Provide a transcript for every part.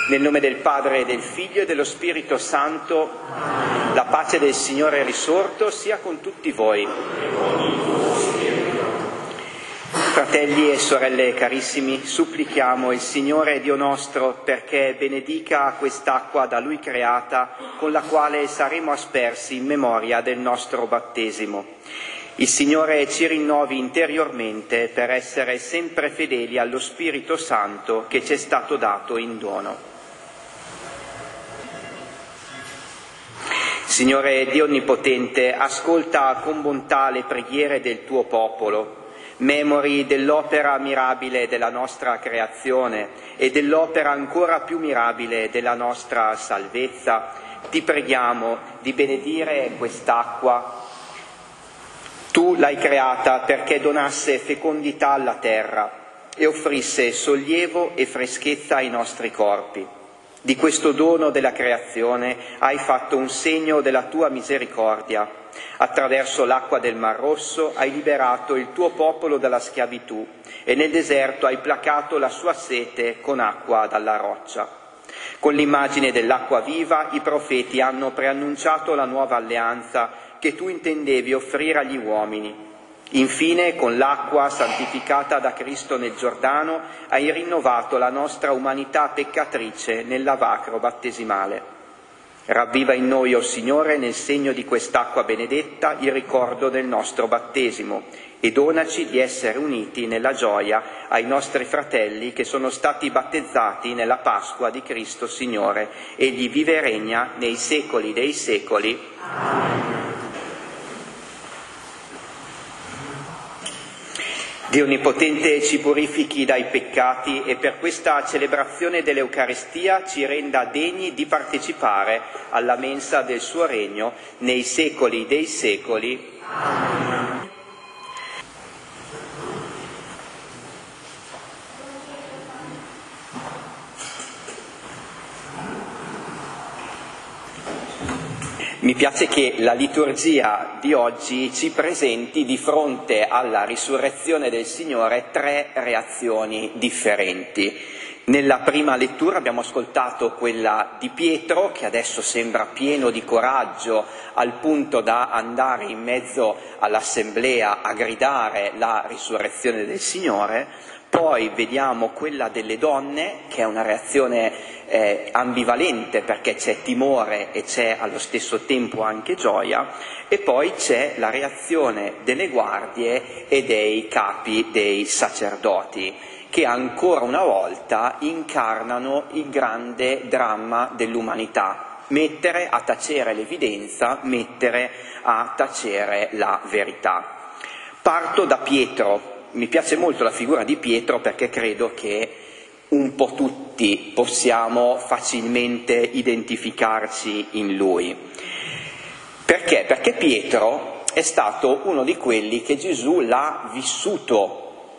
Nel nome del Padre, e del Figlio e dello Spirito Santo, la pace del Signore risorto sia con tutti voi. Fratelli e sorelle carissimi, supplichiamo il Signore Dio nostro perché benedica quest'acqua da Lui creata, con la quale saremo aspersi in memoria del nostro battesimo. Il Signore ci rinnovi interiormente per essere sempre fedeli allo Spirito Santo che ci è stato dato in dono. Signore Dio Onnipotente, ascolta con bontà le preghiere del tuo popolo. Memori dell'opera mirabile della nostra creazione e dell'opera ancora più mirabile della nostra salvezza, ti preghiamo di benedire quest'acqua. Tu l'hai creata perché donasse fecondità alla terra e offrisse sollievo e freschezza ai nostri corpi. Di questo dono della creazione hai fatto un segno della tua misericordia. Attraverso l'acqua del Mar Rosso hai liberato il tuo popolo dalla schiavitù e nel deserto hai placato la sua sete con acqua dalla roccia. Con l'immagine dell'acqua viva i profeti hanno preannunciato la nuova alleanza che tu intendevi offrire agli uomini. Infine, con l'acqua santificata da Cristo nel Giordano, hai rinnovato la nostra umanità peccatrice nel lavacro battesimale. Ravviva in noi, o Signore, nel segno di quest'acqua benedetta, il ricordo del nostro battesimo e donaci di essere uniti nella gioia ai nostri fratelli che sono stati battezzati nella Pasqua di Cristo Signore. Egli vive e regna nei secoli dei secoli. Amen. Dio Onnipotente ci purifichi dai peccati e per questa celebrazione dell'Eucaristia ci renda degni di partecipare alla mensa del suo regno nei secoli dei secoli. Amen. Mi piace che la liturgia di oggi ci presenti di fronte alla risurrezione del Signore 3 reazioni differenti. Nella prima lettura abbiamo ascoltato quella di Pietro, che adesso sembra pieno di coraggio al punto da andare in mezzo all'assemblea a gridare la risurrezione del Signore. Poi vediamo quella delle donne, che è una reazione ambivalente perché c'è timore e c'è allo stesso tempo anche gioia, e poi c'è la reazione delle guardie e dei capi dei sacerdoti, che ancora una volta incarnano il grande dramma dell'umanità: mettere a tacere l'evidenza, mettere a tacere la verità. Parto da Pietro. Mi piace molto la figura di Pietro perché credo che un po' tutti possiamo facilmente identificarci in lui. Perché? Perché Pietro è stato uno di quelli che Gesù l'ha vissuto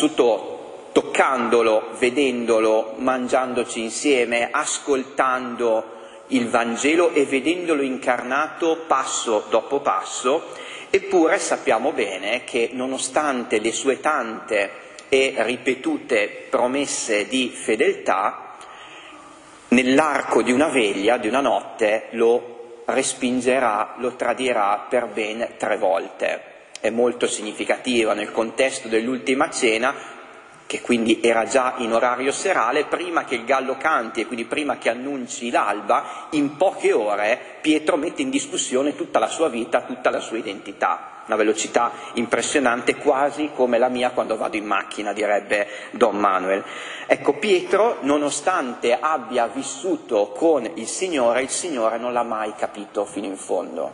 toccandolo, vedendolo, mangiandoci insieme, ascoltando il Vangelo e vedendolo incarnato passo dopo passo. Eppure sappiamo bene che nonostante le sue tante e ripetute promesse di fedeltà, nell'arco di una veglia, di una notte, lo respingerà, lo tradirà per ben 3 volte. È molto significativa nel contesto dell'ultima cena, che quindi era già in orario serale, prima che il gallo canti e quindi prima che annunci l'alba, in poche ore Pietro mette in discussione tutta la sua vita, tutta la sua identità. Una velocità impressionante, quasi come la mia quando vado in macchina, direbbe Don Manuel. Ecco, Pietro, nonostante abbia vissuto con il Signore non l'ha mai capito fino in fondo.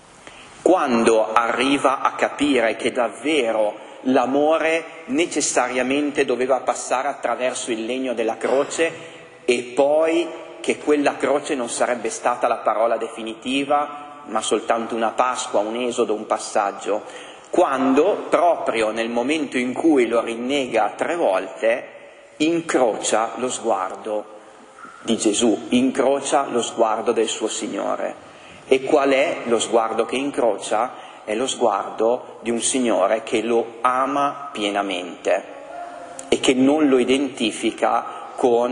Quando arriva a capire che davvero l'amore necessariamente doveva passare attraverso il legno della croce e poi che quella croce non sarebbe stata la parola definitiva, ma soltanto una Pasqua, un esodo, un passaggio. Quando, proprio nel momento in cui lo rinnega 3 volte, incrocia lo sguardo di Gesù, incrocia lo sguardo del suo Signore. E qual è lo sguardo che incrocia? È lo sguardo di un Signore che lo ama pienamente e che non lo identifica con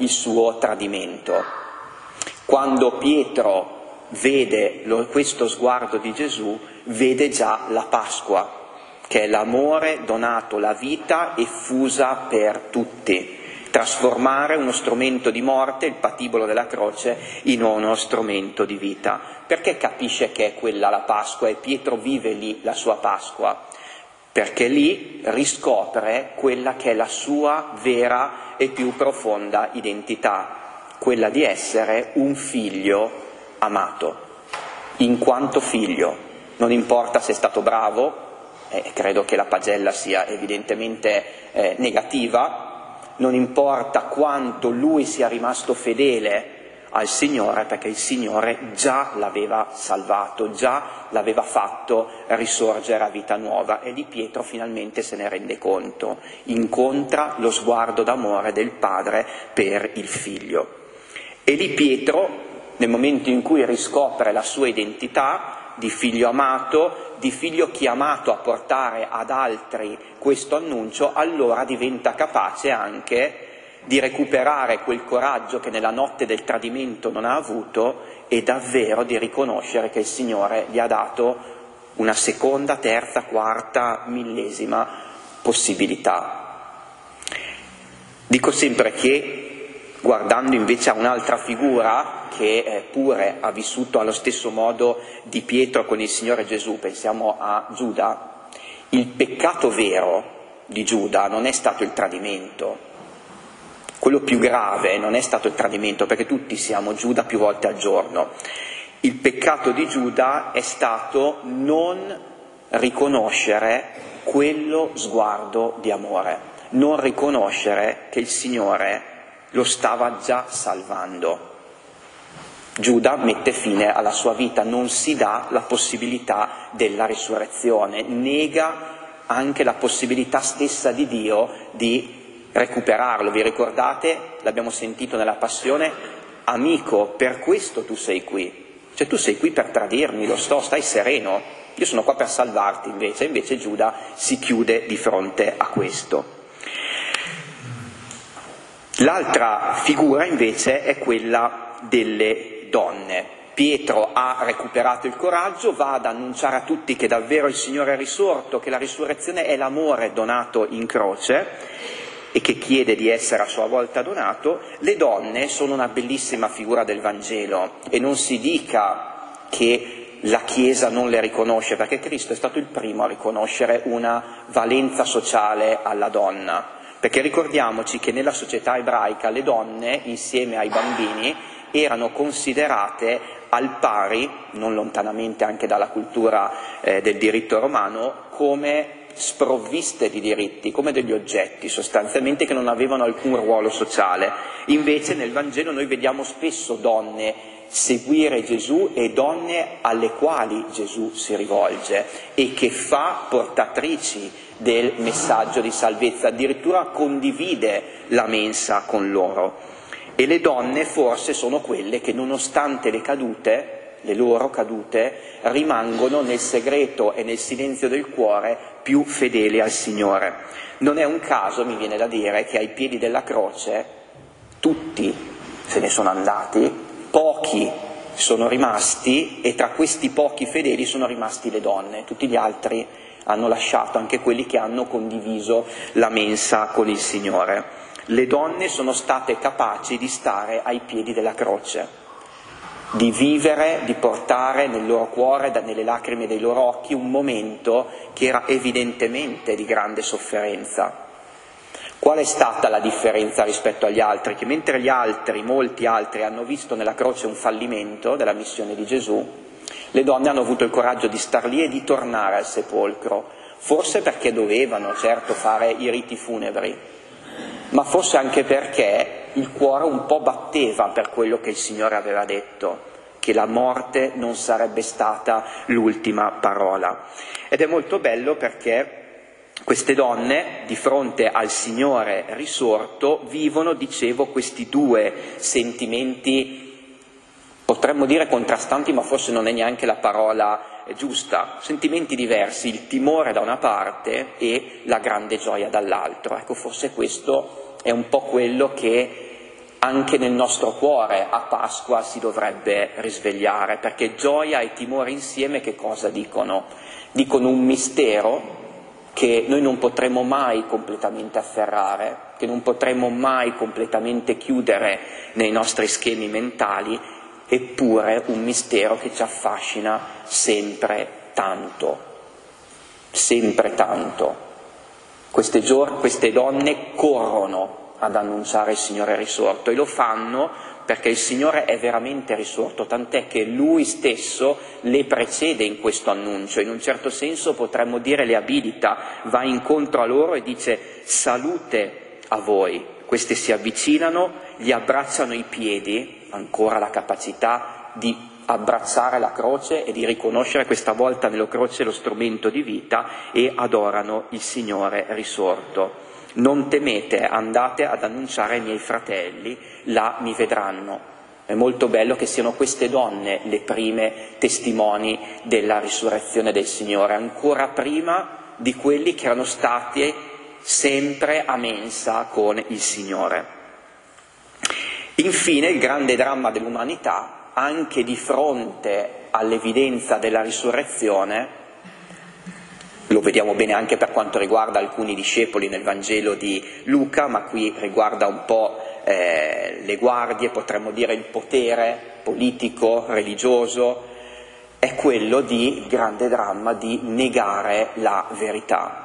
il suo tradimento. Quando Pietro vede questo sguardo di Gesù, vede già la Pasqua, che è l'amore donato, la vita effusa per tutti. Trasformare uno strumento di morte, il patibolo della croce, in uno strumento di vita. Perché capisce che è quella la Pasqua e Pietro vive lì la sua Pasqua? Perché lì riscopre quella che è la sua vera e più profonda identità, quella di essere un figlio amato, in quanto figlio. Non importa se è stato bravo, credo che la pagella sia evidentemente negativa, non importa quanto lui sia rimasto fedele al Signore, perché il Signore già l'aveva salvato, già l'aveva fatto risorgere a vita nuova, e di Pietro finalmente se ne rende conto, incontra lo sguardo d'amore del padre per il figlio. E lì Pietro, nel momento in cui riscopre la sua identità di figlio amato, di figlio chiamato a portare ad altri questo annuncio, allora diventa capace anche di recuperare quel coraggio che nella notte del tradimento non ha avuto e davvero di riconoscere che il Signore gli ha dato una seconda, terza, quarta, millesima possibilità. Dico sempre che, guardando invece a un'altra figura che pure ha vissuto allo stesso modo di Pietro con il Signore Gesù, pensiamo a Giuda, il peccato vero di Giuda non è stato il tradimento. Quello più grave non è stato il tradimento, perché tutti siamo Giuda più volte al giorno. Il peccato di Giuda è stato non riconoscere quello sguardo di amore, non riconoscere che il Signore lo stava già salvando. Giuda mette fine alla sua vita, non si dà la possibilità della risurrezione, nega anche la possibilità stessa di Dio di recuperarlo. Vi ricordate? L'abbiamo sentito nella Passione: amico, per questo tu sei qui. Cioè tu sei qui per tradirmi, lo so, stai sereno, io sono qua per salvarti invece Giuda si chiude di fronte a questo. L'altra figura invece è quella delle donne. Pietro ha recuperato il coraggio, va ad annunciare a tutti che davvero il Signore è risorto, che la risurrezione è l'amore donato in croce e che chiede di essere a sua volta donato. Le donne sono una bellissima figura del Vangelo, e non si dica che la Chiesa non le riconosce, perché Cristo è stato il primo a riconoscere una valenza sociale alla donna, perché ricordiamoci che nella società ebraica le donne, insieme ai bambini, erano considerate al pari, non lontanamente anche dalla cultura del diritto romano, come sprovviste di diritti, come degli oggetti sostanzialmente che non avevano alcun ruolo sociale. Invece nel Vangelo noi vediamo spesso donne seguire Gesù e donne alle quali Gesù si rivolge e che fa portatrici del messaggio di salvezza, addirittura condivide la mensa con loro. E le donne forse sono quelle che, nonostante le loro cadute, rimangono nel segreto e nel silenzio del cuore più fedeli al Signore. Non è un caso, mi viene da dire, che ai piedi della croce tutti se ne sono andati, pochi sono rimasti, e tra questi pochi fedeli sono rimasti le donne. Tutti gli altri hanno lasciato, anche quelli che hanno condiviso la mensa con il Signore. Le donne sono state capaci di stare ai piedi della croce, di vivere, di portare nel loro cuore, nelle lacrime dei loro occhi, un momento che era evidentemente di grande sofferenza. Qual è stata la differenza rispetto agli altri? Che mentre gli altri, molti altri, hanno visto nella croce un fallimento della missione di Gesù, le donne hanno avuto il coraggio di star lì e di tornare al sepolcro, forse perché dovevano, certo, fare i riti funebri, ma forse anche perché il cuore un po' batteva per quello che il Signore aveva detto, che la morte non sarebbe stata l'ultima parola. Ed è molto bello perché queste donne, di fronte al Signore risorto, vivono, dicevo, questi due sentimenti, potremmo dire contrastanti, ma forse non è neanche la parola giusta, sentimenti diversi, il timore da una parte e la grande gioia dall'altro. Ecco, forse questo è un po' quello che anche nel nostro cuore a Pasqua si dovrebbe risvegliare, perché gioia e timore insieme che cosa dicono? Dicono un mistero che noi non potremo mai completamente afferrare, che non potremo mai completamente chiudere nei nostri schemi mentali, eppure un mistero che ci affascina sempre tanto, sempre tanto. Queste donne corrono ad annunciare il Signore risorto e lo fanno perché il Signore è veramente risorto, tant'è che Lui stesso le precede in questo annuncio, in un certo senso potremmo dire le abilita, va incontro a loro e dice salute a voi. Queste si avvicinano, gli abbracciano i piedi, ancora la capacità di abbracciare la croce e di riconoscere questa volta nella croce lo strumento di vita, e adorano il Signore risorto. Non temete, andate ad annunciare ai miei fratelli, là mi vedranno. È molto bello che siano queste donne le prime testimoni della risurrezione del Signore, ancora prima di quelli che erano stati sempre a mensa con il Signore. Infine il grande dramma dell'umanità, anche di fronte all'evidenza della risurrezione, lo vediamo bene anche per quanto riguarda alcuni discepoli nel Vangelo di Luca, ma qui riguarda un po' le guardie, potremmo dire il potere politico, religioso, è quello di grande dramma di negare la verità.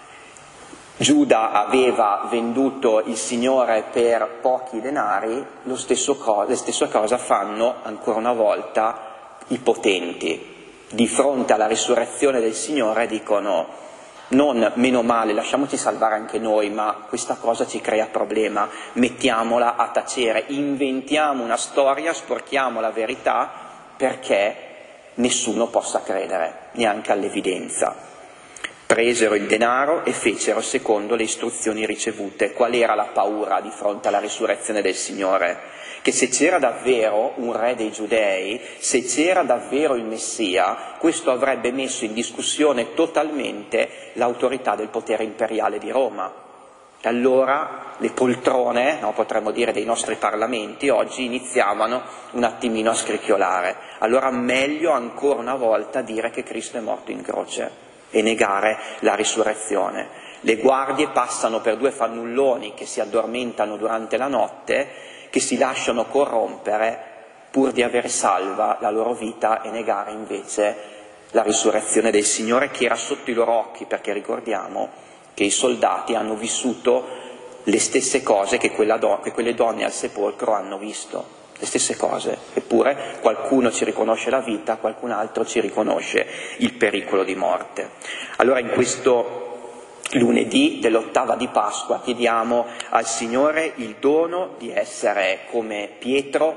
Giuda aveva venduto il Signore per pochi denari, le stesse cosa fanno ancora una volta i potenti. Di fronte alla risurrezione del Signore dicono non meno male, lasciamoci salvare anche noi, ma questa cosa ci crea problema, mettiamola a tacere, inventiamo una storia, sporchiamo la verità perché nessuno possa credere, neanche all'evidenza. Presero il denaro e fecero secondo le istruzioni ricevute. Qual era la paura di fronte alla risurrezione del Signore? Che se c'era davvero un re dei Giudei, se c'era davvero il Messia, questo avrebbe messo in discussione totalmente l'autorità del potere imperiale di Roma. E allora le poltrone, potremmo dire, dei nostri parlamenti oggi iniziavano un attimino a scricchiolare. Allora meglio ancora una volta dire che Cristo è morto in croce e negare la risurrezione. Le guardie passano per due fannulloni che si addormentano durante la notte, che si lasciano corrompere pur di avere salva la loro vita e negare invece la risurrezione del Signore che era sotto i loro occhi, perché ricordiamo che i soldati hanno vissuto le stesse cose che quelle donne al sepolcro hanno visto, le stesse cose, eppure qualcuno ci riconosce la vita, qualcun altro ci riconosce il pericolo di morte. Allora in questo lunedì dell'ottava di Pasqua chiediamo al Signore il dono di essere come Pietro,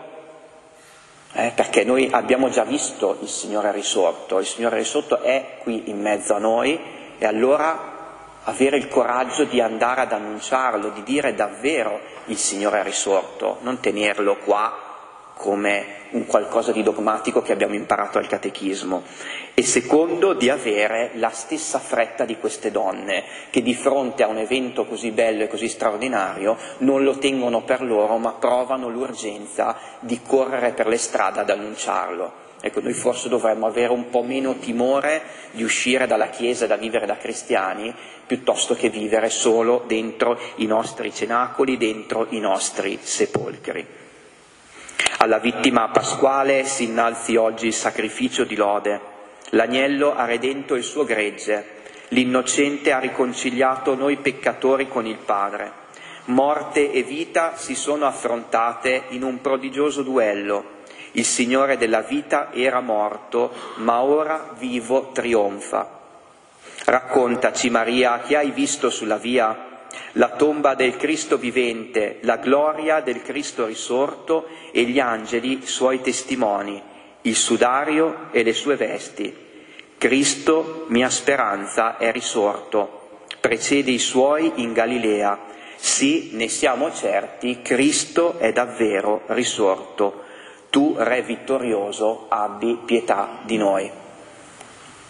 perché noi abbiamo già visto il Signore risorto è qui in mezzo a noi, e allora avere il coraggio di andare ad annunciarlo, di dire davvero il Signore è risorto, non tenerlo qua come un qualcosa di dogmatico che abbiamo imparato al catechismo. E secondo, di avere la stessa fretta di queste donne, che di fronte a un evento così bello e così straordinario non lo tengono per loro, ma provano l'urgenza di correre per le strade ad annunciarlo. Ecco, noi forse dovremmo avere un po' meno timore di uscire dalla Chiesa da vivere da cristiani, piuttosto che vivere solo dentro i nostri cenacoli, dentro i nostri sepolcri. Alla vittima pasquale si innalzi oggi il sacrificio di lode. L'agnello ha redento il suo gregge, l'innocente ha riconciliato noi peccatori con il Padre. Morte e vita si sono affrontate in un prodigioso duello. Il Signore della vita era morto, ma ora vivo trionfa. Raccontaci, Maria, che hai visto sulla via? La tomba del Cristo vivente, la gloria del Cristo risorto e gli angeli suoi testimoni, il sudario e le sue vesti. Cristo, mia speranza, è risorto, precede i suoi in Galilea. Sì, ne siamo certi, Cristo è davvero risorto. Tu, Re vittorioso, abbi pietà di noi.